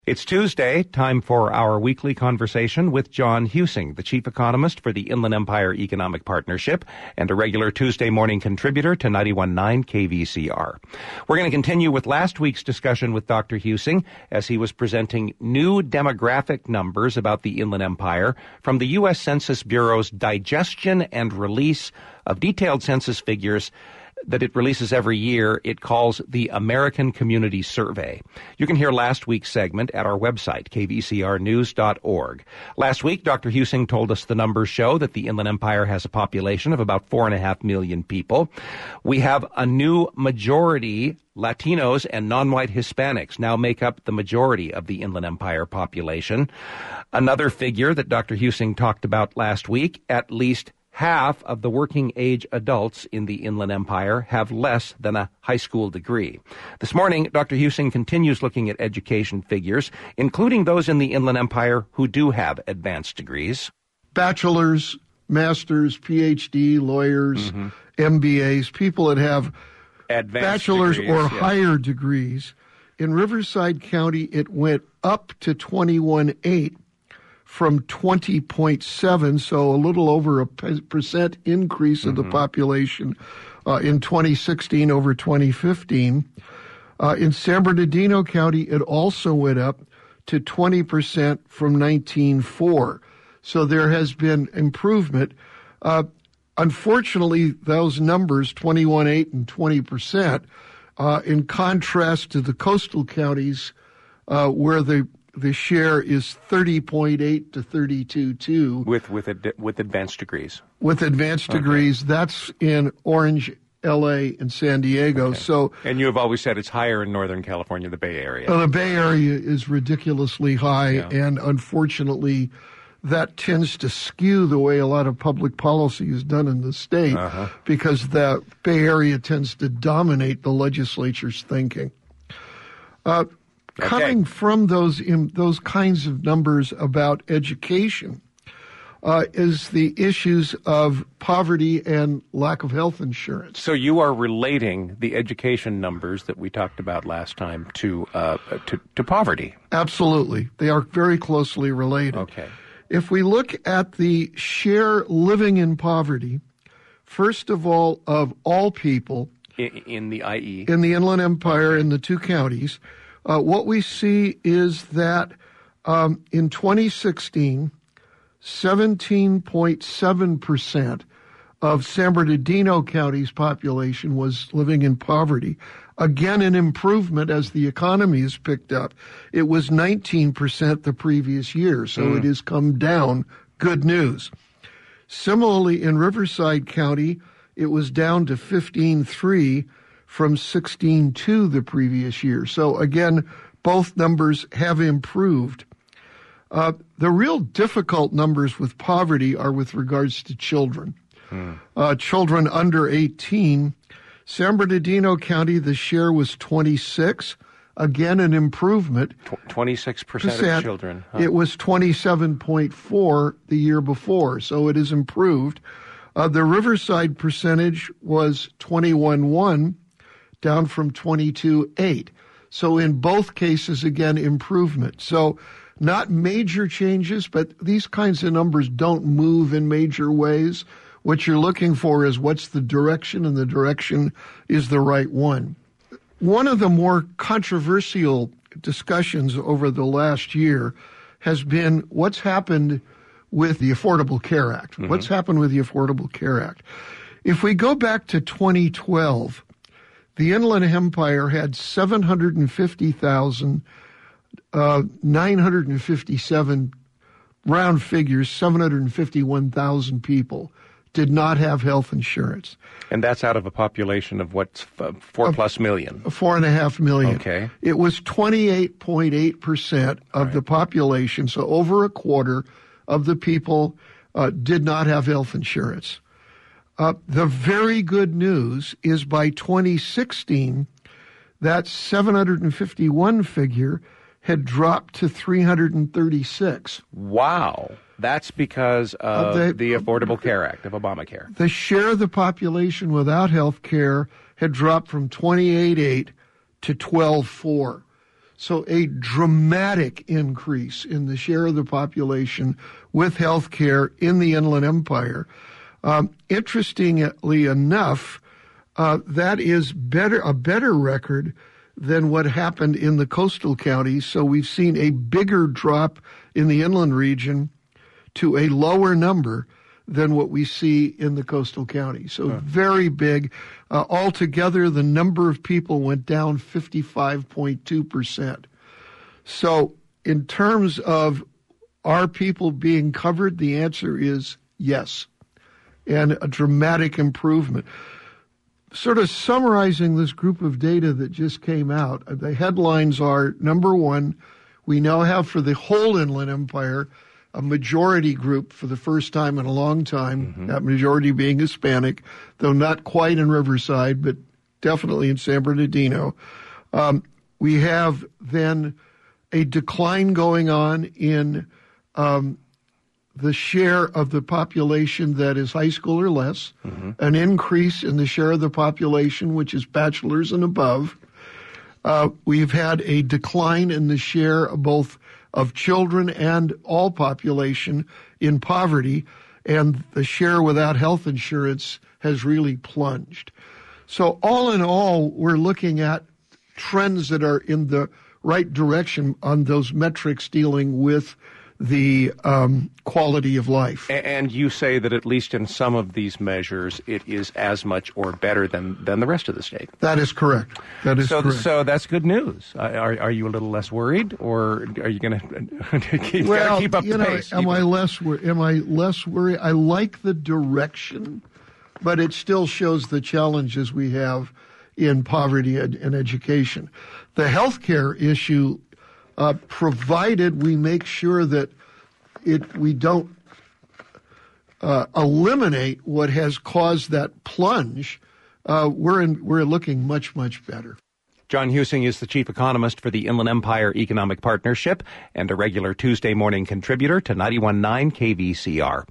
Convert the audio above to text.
It's Tuesday, time for our weekly conversation with John Huesing, the chief economist for the Inland Empire Economic Partnership and a regular Tuesday morning contributor to 91.9 KVCR. We're going to continue with last week's discussion with Dr. Huesing as he was presenting new demographic numbers about the Inland Empire from the U.S. Census Bureau's digestion and release of detailed census figures that it releases every year. It calls the American Community Survey. You can hear last week's segment at our website, kvcrnews.org. Last week, Dr. Huesing told us the numbers show that the Inland Empire has a population of about 4.5 million people. We have a new majority. Latinos and non-white Hispanics now make up the majority of the Inland Empire population. Another figure that Dr. Huesing talked about last week, at least half of the working-age adults in the Inland Empire have less than a high school degree. This morning, Dr. Huesing continues looking at education figures, including those in the Inland Empire who do have advanced degrees. Bachelors, masters, PhD, lawyers, MBAs, people that have advanced bachelor's degrees, or higher degrees. In Riverside County, it went up to 21.8. from 20.7, so a little over a percent increase of the population in 2016 over 2015. In San Bernardino County, it also went up to 20% from 19.4. So there has been improvement. Unfortunately, those numbers, 21.8 and 20%, in contrast to the coastal counties where the share is 30.8 to 32.2. With advanced degrees. With advanced degrees. That's in Orange, L.A., and San Diego. Okay. So, and you have always said it's higher in Northern California, the Bay Area. The Bay Area is ridiculously high, and unfortunately, that tends to skew the way a lot of public policy is done in the state because the Bay Area tends to dominate the legislature's thinking. Coming from those kinds of numbers about education is the issues of poverty and lack of health insurance. So you are relating the education numbers that we talked about last time to poverty. Absolutely. They are very closely related. Okay. If we look at the share living in poverty, first of all people in the IE, in the Inland Empire in the two counties, what we see is that in 2016, 17.7% of San Bernardino County's population was living in poverty. Again, an improvement as the economy has picked up. It was 19% the previous year, so it has come down. Good news. Similarly, in Riverside County, it was down to 15.3 from 16.2 the previous year. So again, both numbers have improved. The real difficult numbers with poverty are with regards to children. Children under 18. San Bernardino County, the share was 26. Again, an improvement. 26% of children. It was 27.4 the year before, so it has improved. The Riverside percentage was 21.1, down from 22.8. So in both cases, again, improvement. So not major changes, but these kinds of numbers don't move in major ways. What you're looking for is what's the direction, and the direction is the right one. One of the more controversial discussions over the last year has been what's happened with the Affordable Care Act. What's happened with the Affordable Care Act? If we go back to 2012, the Inland Empire had 750,957, round figures, 751,000 people did not have health insurance. And that's out of a population of what's 4+ million? 4.5 million. Okay. It was 28.8% of the population, so over a quarter of the people did not have health insurance. The very good news is by 2016, that 751 figure had dropped to 336. Wow. That's because of the Affordable Care Act of Obamacare. The share of the population without health care had dropped from 28.8 to 12.4. So a dramatic increase in the share of the population with health care in the Inland Empire. Interestingly enough, that is a better record than what happened in the coastal counties. So we've seen a bigger drop in the inland region to a lower number than what we see in the coastal counties. So very big. Altogether, the number of people went down 55.2%. So in terms of are people being covered, the answer is yes, and a dramatic improvement. Sort of summarizing this group of data that just came out, the headlines are, number one, we now have for the whole Inland Empire a majority group for the first time in a long time, that majority being Hispanic, though not quite in Riverside, but definitely in San Bernardino. We have then a decline going on in the share of the population that is high school or less, an increase in the share of the population which is bachelor's and above. We've had a decline in the share of both of children and all population in poverty, and the share without health insurance has really plunged. So all in all, we're looking at trends that are in the right direction on those metrics dealing with the quality of life. And you say that at least in some of these measures, it is as much or better than the rest of the state. That is correct. That is correct. So that's good news. Are you a little less worried, or are you going to keep up the pace? Am I less worried? I like the direction, but it still shows the challenges we have in poverty and education. The healthcare issue, provided we make sure that we don't eliminate what has caused that plunge, we're looking much, much better. John Huesing is the chief economist for the Inland Empire Economic Partnership and a regular Tuesday morning contributor to 91.9 KVCR.